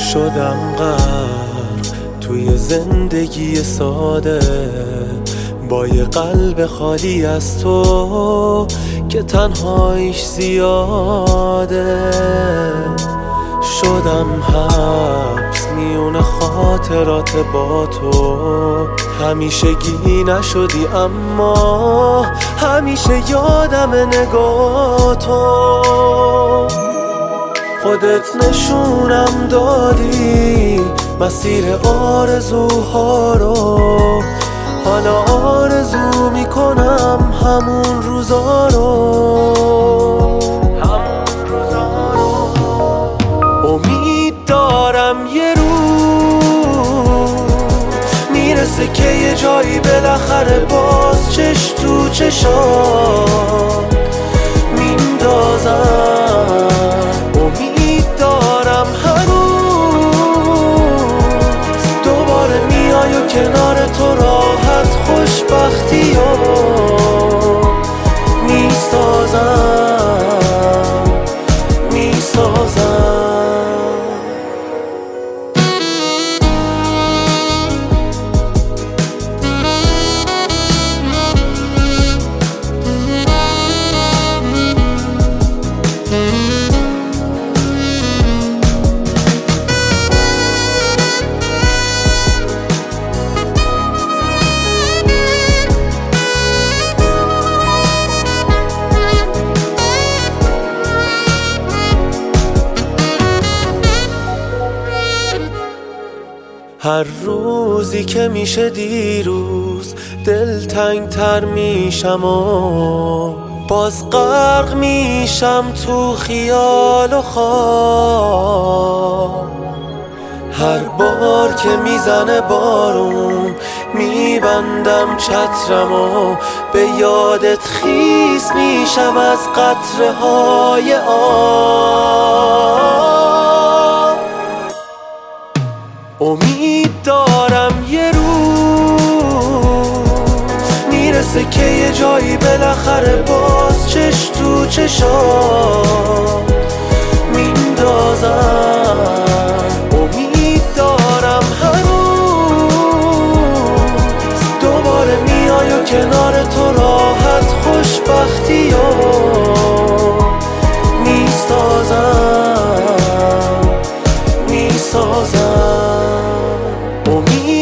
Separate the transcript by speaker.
Speaker 1: شدم غرق توی زندگی ساده، با یه قلب خالی از تو که تنهاییش زیاده. شدم حبس میون خاطرات با تو، همیشگی نشدی اما همیشه یادم نگاه تو. خودت نشونم دادی مسیر آرزوها رو، حالا آرزو میکنم همون روزا رو. امید دارم یه روز میرسه که یه جایی بالاخره باز چش تو چشات میندازم. امید دارم هنوز دوباره میای و کنار تو راحت خوشبختی رو میسازم. هر روزی که میشه دیروز دلتنگ تر میشم و باز غرق میشم تو خیال و خواب. هر بار که میزنه بارون میبندم چترم و به یادت خیس میشم از قطره های آب. امید دارم یه روز میرسه که یه جایی بالاخره باز چش تو چشات میندازم. امید دارم هنوز دوباره میای و کنار تو راحت خوشبختی رو میسازم. امید